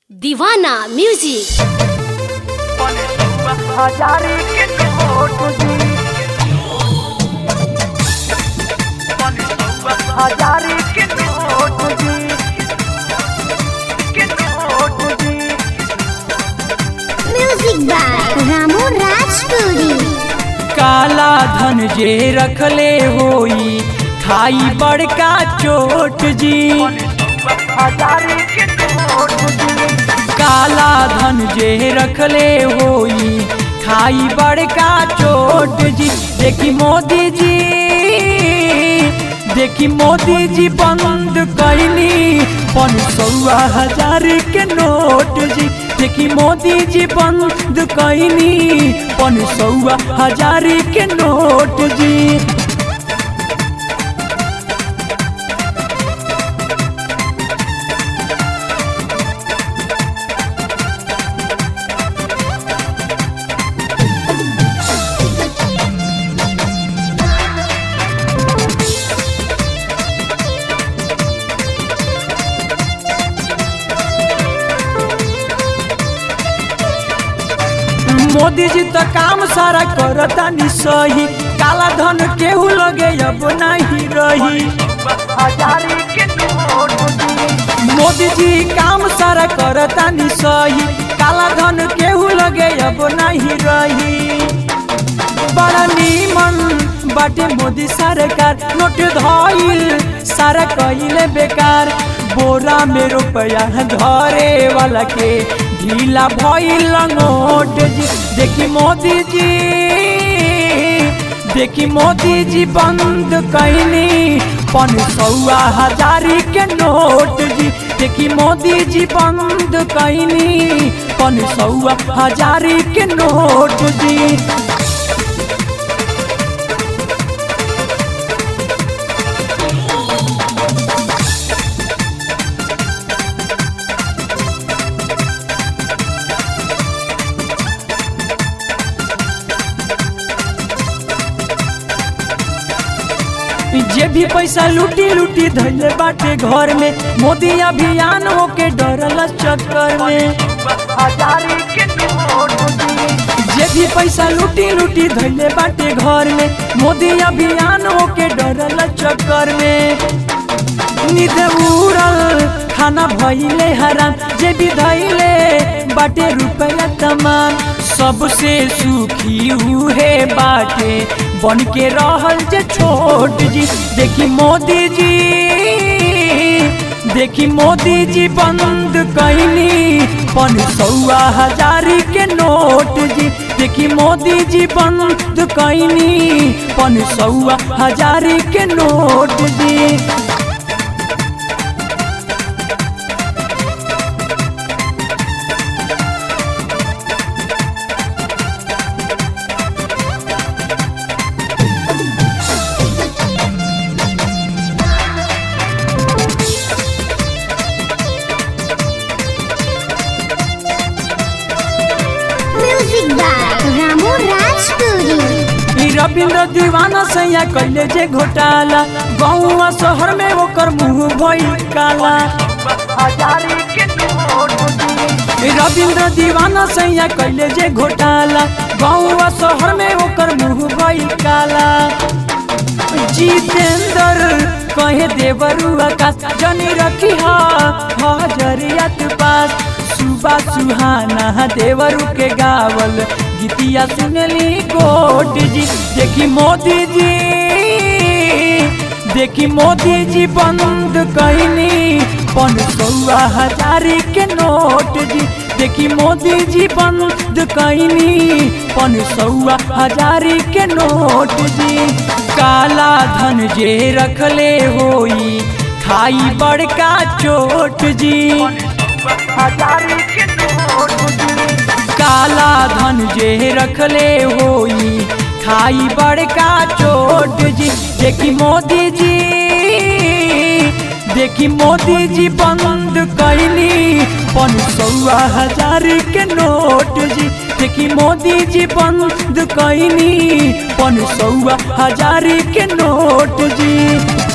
दीवाना music. Music by Ramu Rajpuri. काला धन जे रखले होई खाई बड़का चोट जी। काला धन जे रखले होई खाई बड़का चोट जी। देखी मोदी जी बंद कैनी 500,000 के नोट जी। देखी मोदी जी बंद कैनी 500,000 के नोट जी। मोदी जी तो काम सारा करता नि सही। काला धन केहू लगे अब नहीं रही। मोदी जी काम सारा करता नि सही। काला धन केहू लगे अब नहीं रही। बड़ा नीमन बाटे मोदी सरकार। नोट धइल सारा कइले बेकार। बोरा में रुपया धरे वाला के ढीला भइल नोट जी। देखी मोदी जी बंद कैनी 500,000 के नोट जी। देखी मोदी जी बंद कैनी 500,000 के नोट जी। जे भी पैसा लूटी धैले बाटे घर में। मोदी अभियान के डरल चक्कर में। जे भी पैसा लूटी धैले बाटे घर में। मोदी अभियान के डरल चक्कर में। नींद उड़ल खाना भइले हराम। जे भी धैले बाटे रुपया तमाम। सबसे सुखी उहे बाटे बन के रहल जे छोट जी। देखी मोदी जी बंद कैनी 500,000 के नोट जी। देखी मोदी जी बंद कैनी 500,000 के नोट जी। रामू राजपुरी। रविंद्र दीवाना सैया कैले जे घोटाला। गाँव शहर में ओकर मुँह भइल काला। रविंद्र दीवाना सैया कैले जे घोटाला। गाँव शहर में ओकर मुँह भइल काला। जितेंद्र कहे देवरू आकाश जनी रखी हजरियत पास। सुबह सुहाना देवरू के गावल गीतिया सुनली गोट जी। देखी मोदी जी बंद कैनी 500,000 के नोट जी। देखी मोदी जी बंद कैनी 500,000 के नोट जी। काला धन जे रखले होई खाई बड़का चोट जी। काला धन जे रखले होई खाई बड़का चोट जी। देखी मोदी जी बंद कैनी 500,000 के नोट जी। देखी मोदी जी बंद कैनी 500,000 के नोट जी।